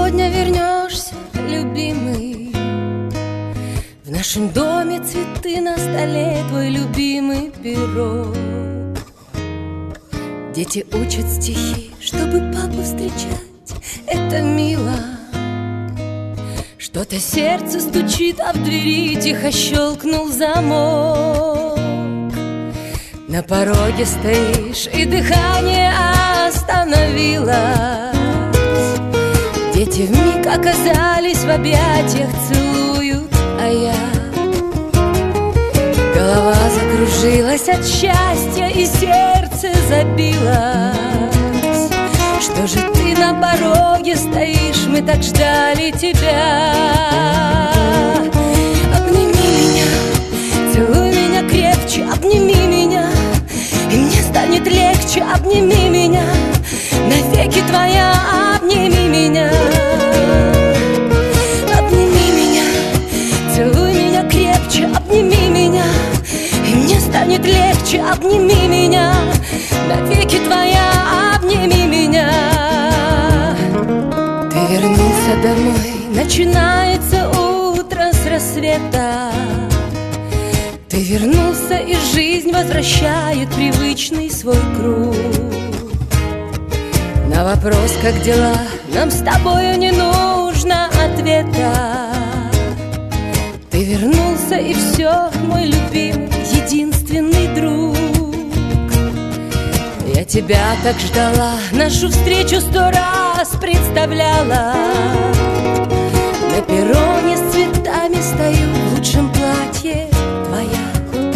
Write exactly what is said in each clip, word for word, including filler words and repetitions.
сегодня вернешься, любимый? В нашем доме цветы, на столе твой любимый пирог. Дети учат стихи, чтобы папу встречать, это мило. Что-то сердце стучит, а в двери тихо щелкнул замок. На пороге стоишь, и дыхание остановилось. Дети вмиг оказались в объятиях, целуют, а я. Голова закружилась от счастья, и сердце забилось. Что же ты на пороге стоишь, мы так ждали тебя. Обними меня, целуй меня крепче, обними меня, и мне станет легче. Обними меня, навеки твоя, обними меня. Обними меня, целуй меня крепче, обними меня, и мне станет легче. Обними меня, навеки твоя, обними меня. Ты вернулся домой, начинается утро с рассвета. Ты вернулся, и жизнь возвращает привычный свой круг. На вопрос, как дела, нам с тобою не нужно ответа. Ты вернулся, и все, мой любимый, единственный друг. Я тебя так ждала, нашу встречу сто раз представляла. На перроне с цветами стою, в лучшем платье твоя.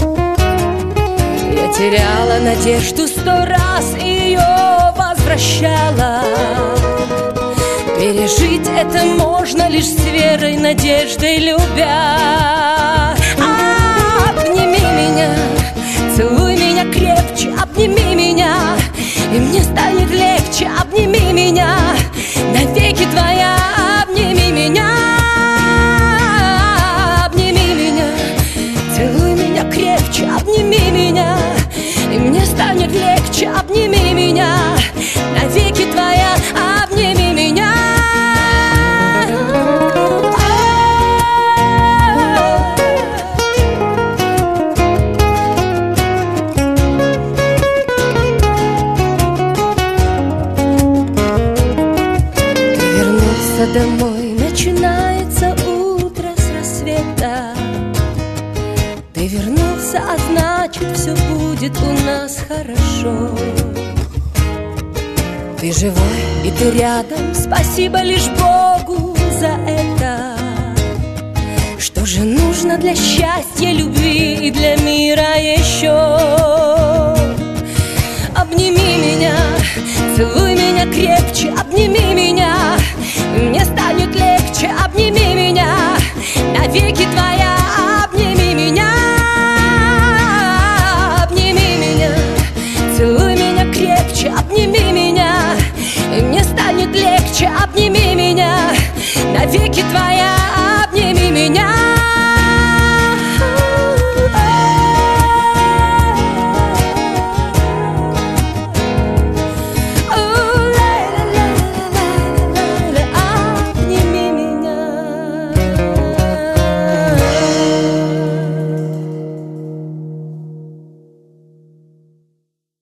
Я теряла надежду сто раз и ее возвращала. Пережить это можно лишь с верой, надеждой, любя. Обними меня, целуй меня крепче, обними меня, и мне станет легче. Обними меня, навеки твоя, обними меня. Обними меня, целуй меня крепче, обними меня, и мне станет легче. Обними меня, навеки твоя, обними меня. Домой начинается утро с рассвета. Ты вернулся, а значит, все будет у нас хорошо. Ты живой, и ты рядом, спасибо лишь Богу за это. Что же нужно для счастья, любви и для мира еще? Обними меня, целуй меня крепче, обними меня,